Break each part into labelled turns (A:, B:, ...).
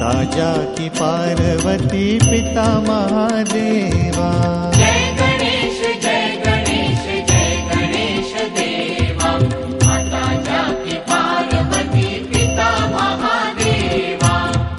A: माता जाकी पार्वती पिता महादेवा।
B: जय गणेश देवा, माता जाकी पार्वती पिता महादेवा।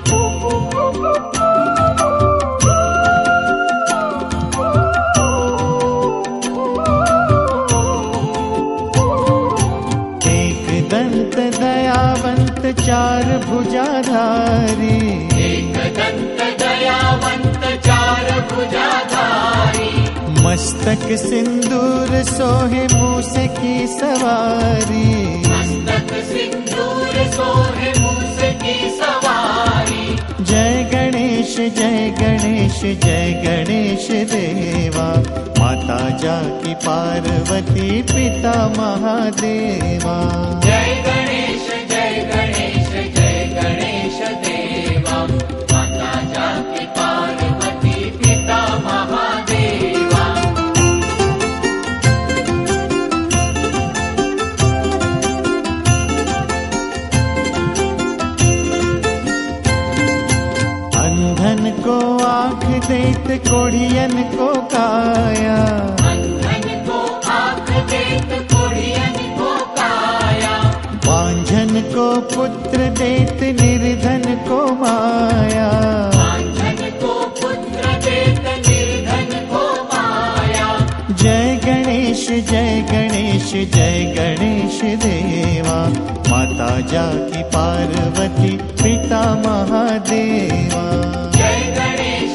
A: एक दंत दयावंत चार भुजाधारी,
B: एक दंत दयावंत चार भुजाधारी।
A: मस्तक सिंदूर सोहे मूस की सवारी,
B: मस्तक सिंदूर सोहे मूस की सवारी।
A: जय गणेश जय गणेश देवा, माता जाकी पार्वती पिता महादेवा।
B: जय गणेश देवा, माता जाकी पार्वती पिता महादेवा।
A: अंधन को आँख देत कोढ़ियन को काया,
B: अंधन को आँख देत कोढ़ियन को काया।
A: बांझन को पुत्र देत निर्धन को माया,
B: बांझन को पुत्र देत निर्धन को माया।
A: जय गणेश देवा, माता जाकी पार्वती पिता महादेवा।
B: जय गणेश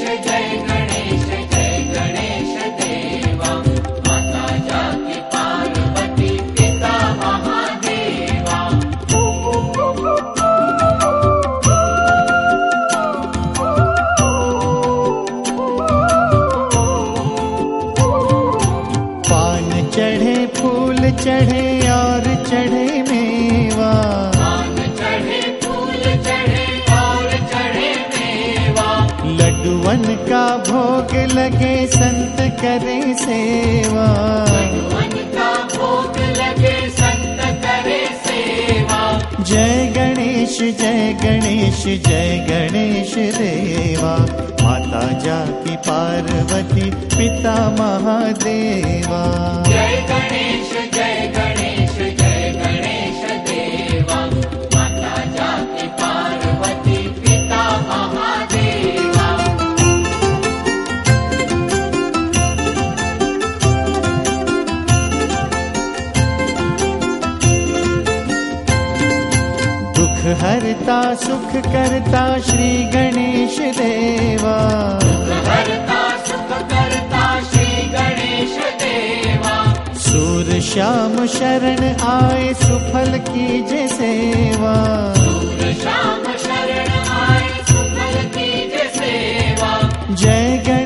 B: देवा, माता जाकी पार्वती पिता महादेवा।
A: पान चढ़े फूल चढ़े और चढ़े मेवा,
B: पान चढ़े फूल चढ़े और चढ़े मेवा।
A: लड्डुअन का भोग लगे संत करे सेवा।
B: भगवान का भोग लगे संत करे सेवा।
A: जय गणेश देवा, माता जाकी पार्वती पिता महादेवा।
B: जय गणेश देवा, माता जाकी पार्वती पिता महादेवा।
A: दुख हरता सुख करता श्री गणेश देवा,
B: हरता सुख करता श्री गणेश देवा।
A: सूर श्याम शरण आए सुफल कीजे सेवा।
B: सूर श्याम शरण आए सुफल कीजे सेवा।
A: जय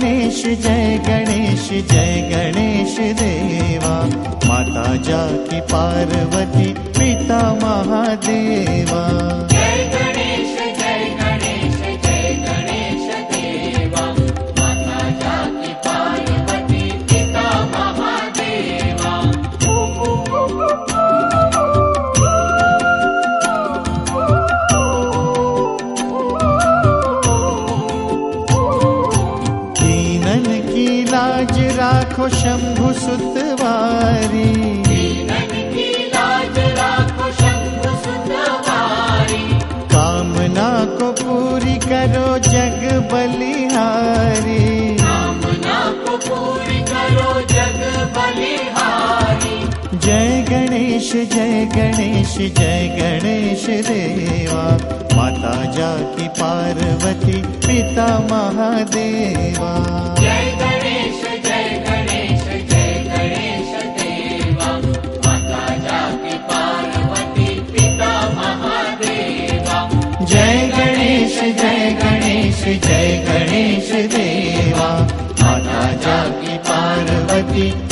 A: गणेश देवा, माता जाकी पार्वती पिता महादेवा।
B: जय गणेश देवा, माता जाकी पार्वती पिता महादेवा।
A: दीनन की लाज राखो शंभु सुतवारी,
B: दीनन की लाज राखो शंभु सुतवारी।
A: कामना को पूरी करो जग बलिहारी।
B: कामना को पूरी करो जग बलिहारी।
A: जय गणेश देवा, माता जाकी पार्वती पिता महादेवा।
B: जय गणेश देवा, माता जाकी पार्वती पिता महादेवा।
A: जय गणेश देवा, माता जाकी पार्वती